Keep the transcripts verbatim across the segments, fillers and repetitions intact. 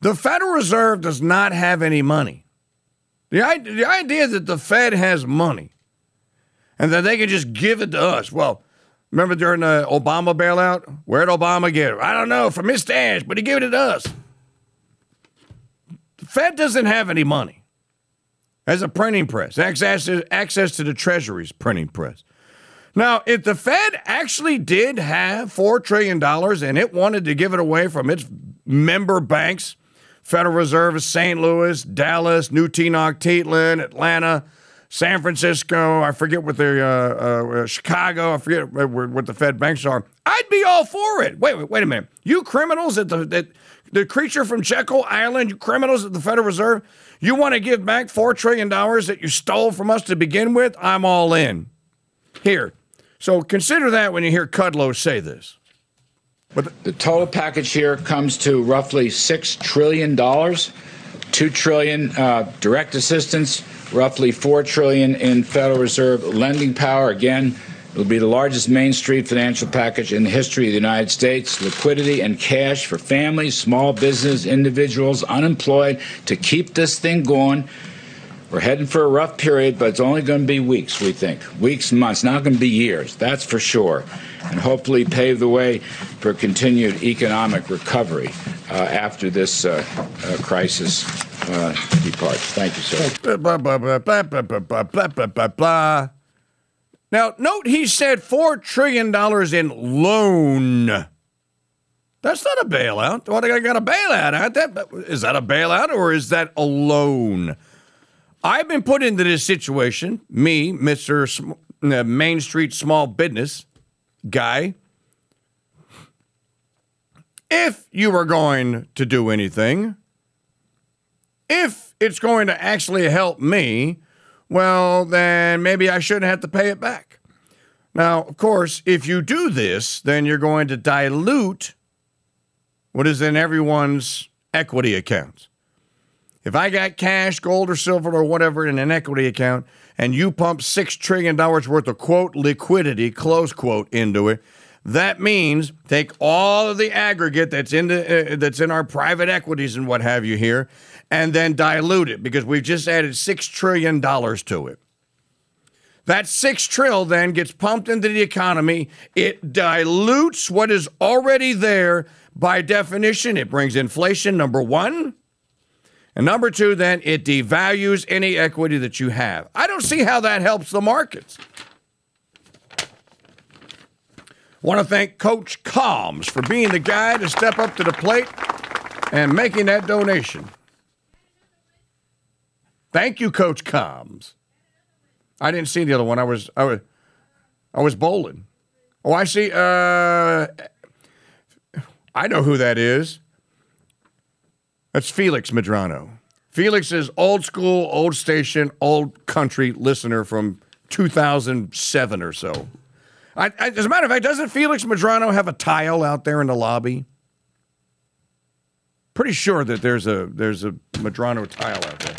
The Federal Reserve does not have any money. The, the idea that the Fed has money and that they can just give it to us. Well, remember during the Obama bailout? Where'd Obama get it? I don't know, from his stash, but he gave it to us. The Fed doesn't have any money. As a printing press, access, access to the Treasury's printing press. Now, if the Fed actually did have four trillion dollars and it wanted to give it away from its member banks, Federal Reserve of Saint Louis, Dallas, New Tenochtitlan, Atlanta, San Francisco, I forget what the, uh, uh, Chicago, I forget what the Fed banks are, I'd be all for it. Wait, wait, wait a minute. You criminals at the, that, the creature from Jekyll Island, you criminals at the Federal Reserve, you want to give back four trillion dollars that you stole from us to begin with? I'm all in. Here. So consider that when you hear Kudlow say this. But the, the total package here comes to roughly six trillion dollars, two trillion dollars uh, direct assistance, roughly four trillion dollars in Federal Reserve lending power. Again, it'll be the largest Main Street financial package in the history of the United States. Liquidity and cash for families, small business, individuals, unemployed to keep this thing going. We're heading for a rough period, but it's only going to be weeks, we think. Weeks, months, not going to be years, that's for sure. And hopefully pave the way for continued economic recovery uh, after this uh, uh, crisis uh, departs. Thank you, sir. Blah, blah, blah, blah, blah, blah, blah, blah, blah, blah, blah. Now, note he said four trillion dollars in loan. That's not a bailout. What, I got a bailout, aren't that? Is that a bailout or is that a loan? I've been put into this situation, me, Mister Sm- uh, Main Street small business guy. If you were going to do anything, if it's going to actually help me, well, then maybe I shouldn't have to pay it back. Now, of course, if you do this, then you're going to dilute what is in everyone's equity accounts. If I got cash, gold or silver or whatever in an equity account, and you pump six trillion dollars worth of, quote, liquidity, close quote, into it, that means take all of the aggregate that's in, the, uh, that's in our private equities and what have you here, and then dilute it, because we've just added six trillion dollars to it. That six trill then gets pumped into the economy. It dilutes what is already there. By definition, it brings inflation, number one. And number two, then, it devalues any equity that you have. I don't see how that helps the markets. Want to thank Coach Combs for being the guy to step up to the plate and making that donation. Thank you, Coach Combs. I didn't see the other one. I was I was I was bowling. Oh, I see. Uh, I know who that is. That's Felix Medrano. Felix is old school, old station, old country listener from two thousand seven or so. I, I, as a matter of fact, doesn't Felix Medrano have a tile out there in the lobby? Pretty sure that there's a there's a Medrano tile out there.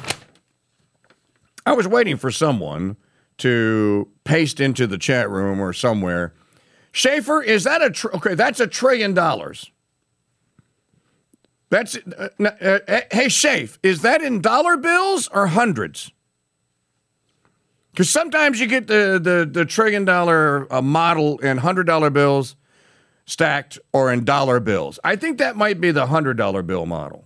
I was waiting for someone to paste into the chat room or somewhere. Schaefer, is that a tr- okay? That's a trillion dollars. That's uh, uh, hey, Shafe, is that in dollar bills or hundreds? Because sometimes you get the the, the trillion dollar uh, model in hundred dollar bills stacked or in dollar bills. I think that might be the hundred dollar bill model.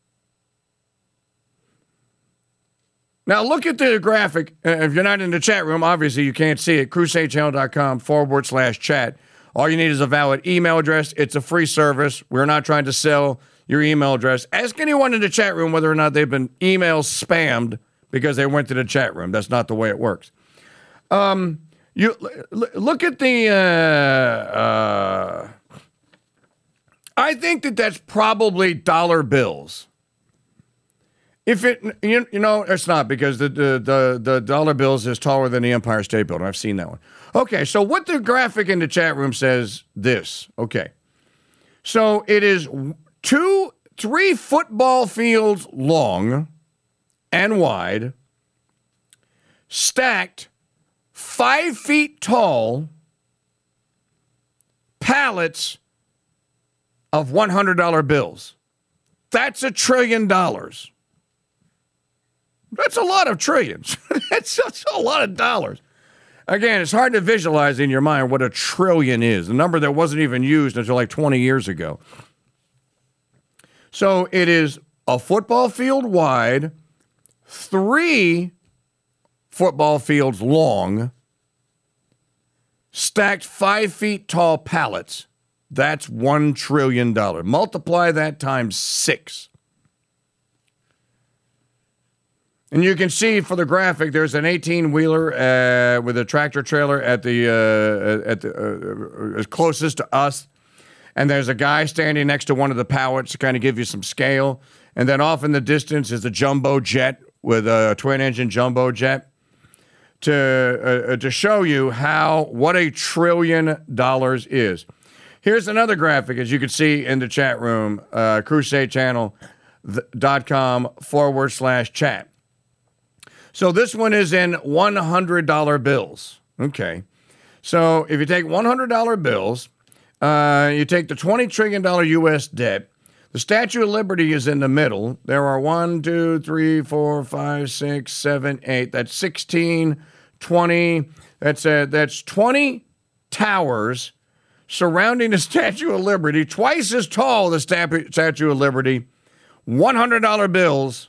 Now look at the graphic. Uh, if you're not in the chat room, obviously you can't see it. crusade channel dot com forward slash chat. All you need is a valid email address. It's a free service. We're not trying to sell your email address. Ask anyone in the chat room whether or not they've been email spammed because they went to the chat room. That's not the way it works. Um, you l- look at the. Uh, uh, I think that that's probably dollar bills. If it, you, you know, it's not, because the, the the the dollar bills is taller than the Empire State Building. I've seen that one. Okay, so what the graphic in the chat room says this. Okay, so it is two, three football fields long and wide, stacked five feet tall pallets of one hundred dollar bills. That's a trillion dollars. That's a lot of trillions. That's, that's a lot of dollars. Again, it's hard to visualize in your mind what a trillion is, a number that wasn't even used until like twenty years ago. So it is a football field wide, three football fields long, stacked five feet tall pallets. That's one trillion dollars. Multiply that times six. And you can see for the graphic, there's an eighteen-wheeler uh, with a tractor trailer at the uh, at the uh, closest to us, and there's a guy standing next to one of the pallets to kind of give you some scale. And then off in the distance is the jumbo jet with a twin-engine jumbo jet to uh, to show you how what a trillion dollars is. Here's another graphic, as you can see in the chat room, uh, crusade channel dot com forward slash chat. So this one is in one hundred dollar bills. Okay. So if you take one hundred dollar bills, uh, you take the twenty trillion dollars U S debt, the Statue of Liberty is in the middle. There are one, two, three, four, five, six, seven, eight. That's sixteen, twenty. That's, uh, that's twenty towers surrounding the Statue of Liberty, twice as tall as the Statue of Liberty, one hundred dollar bills.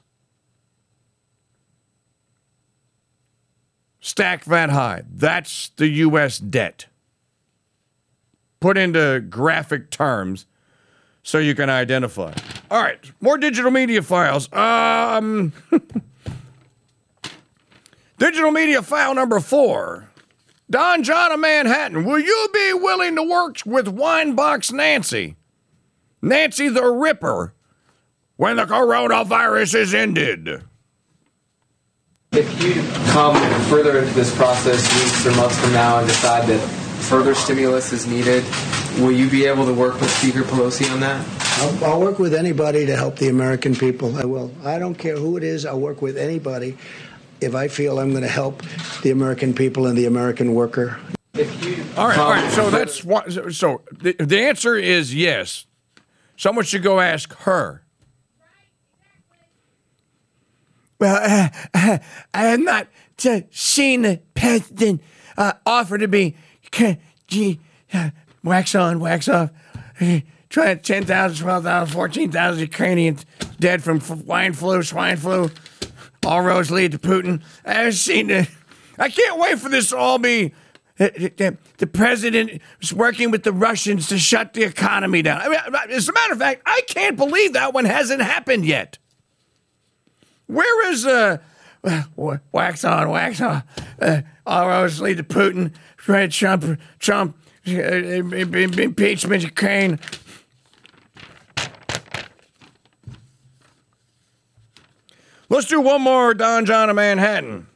Stack that high. That's the U S debt. Put into graphic terms so you can identify. All right, more digital media files. Um, digital media file number four. Don John of Manhattan, will you be willing to work with Winebox Nancy? Nancy the Ripper, when the coronavirus is ended. If you come further into this process weeks or months from now and decide that further stimulus is needed, will you be able to work with Speaker Pelosi on that? I'll, I'll work with anybody to help the American people. I will. I don't care who it is. I'll work with anybody if I feel I'm going to help the American people and the American worker. If you all right, all right. So further- that's what. So the, the answer is yes. Someone should go ask her. Well, uh, uh, I have not uh, seen the president uh, offer to be uh, gee, uh, wax on, wax off. Uh, try ten thousand, twelve thousand, fourteen thousand Ukrainians dead from swine flu, swine flu. All roads lead to Putin. I haven't seen it. I can't wait for this to all be. Uh, the, the president is working with the Russians to shut the economy down. I mean, as a matter of fact, I can't believe that one hasn't happened yet. Where is uh, wax on, wax off? Uh, all roads lead to Putin. Right, Trump, Trump, uh, impeachment, Ukraine. Let's do one more Don John of Manhattan.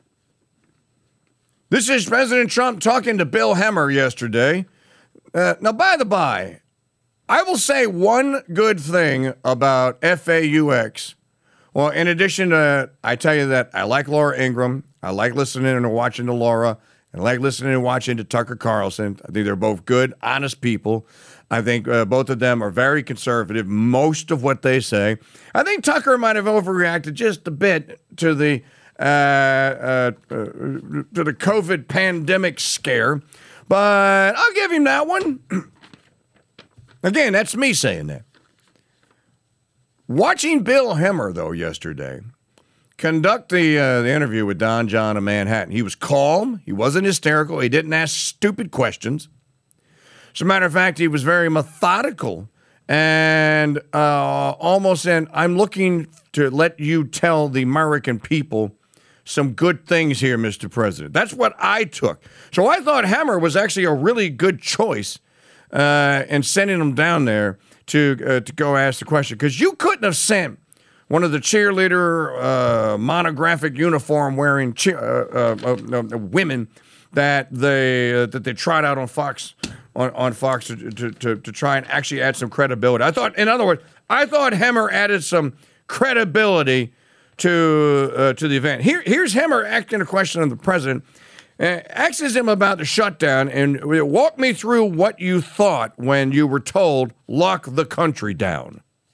This is President Trump talking to Bill Hemmer yesterday. Uh, now, by the by, I will say one good thing about F A U X. Well, in addition to, I tell you that I like Laura Ingraham. I like listening and watching to Laura. I like listening and watching to Tucker Carlson. I think they're both good, honest people. I think uh, both of them are very conservative, most of what they say. I think Tucker might have overreacted just a bit to the uh, uh, uh, to the COVID pandemic scare, but I'll give him that one. Again, that's me saying that. Watching Bill Hemmer, though, yesterday, conduct the, uh, the interview with Don John of Manhattan, he was calm. He wasn't hysterical. He didn't ask stupid questions. As a matter of fact, he was very methodical and uh, almost saying, I'm looking to let you tell the American people some good things here, Mister President. That's what I took. So I thought Hemmer was actually a really good choice uh, in sending him down there to uh, to go ask the question, because you couldn't have sent one of the cheerleader uh, monographic uniform wearing cheer, uh, uh, uh, women that they uh, that they tried out on Fox on, on Fox to, to, to, to try and actually add some credibility. I thought, in other words, I thought Hemmer added some credibility to uh, to the event. Here, here's Hemmer asking a question of the president. Uh, asks him about the shutdown and walk me through what you thought when you were told lock the country down.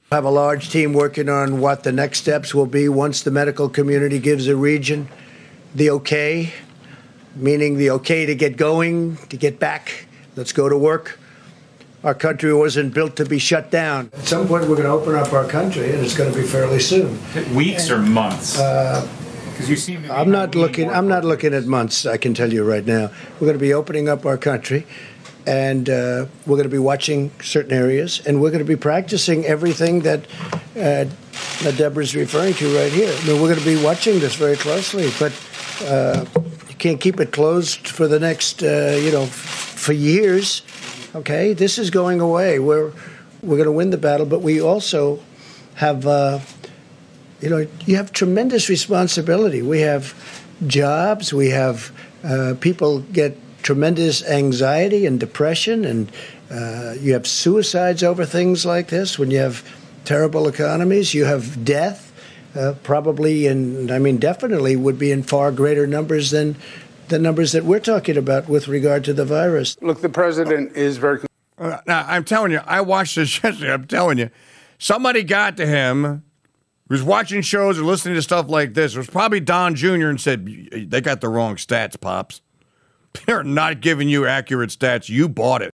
I have a large team working on what the next steps will be once the medical community gives a region the okay, meaning the okay to get going, to get back. Let's go to work. Our country wasn't built to be shut down. At some point, we're going to open up our country, and it's going to be fairly soon. Weeks or months? Uh, Because you seem to be I'm not looking. more I'm not focused. looking at months. I can tell you right now. We're going to be opening up our country, and uh, we're going to be watching certain areas, and we're going to be practicing everything that uh, that Deborah's referring to right here. I mean, we're going to be watching this very closely, but uh, you can't keep it closed for the next, uh, you know, f- for years. Okay, this is going away. We're we're going to win the battle, but we also have. Uh, You know, you have tremendous responsibility. We have jobs. We have uh, people get tremendous anxiety and depression, and uh, you have suicides over things like this. When you have terrible economies, you have death, uh, probably, and I mean, definitely would be in far greater numbers than the numbers that we're talking about with regard to the virus. Look, the president is very. Uh, now, I'm telling you, I watched this yesterday. I'm telling you, somebody got to him who was watching shows or listening to stuff like this. It was probably Don Junior and said, they got the wrong stats, Pops. They're not giving you accurate stats. You bought it.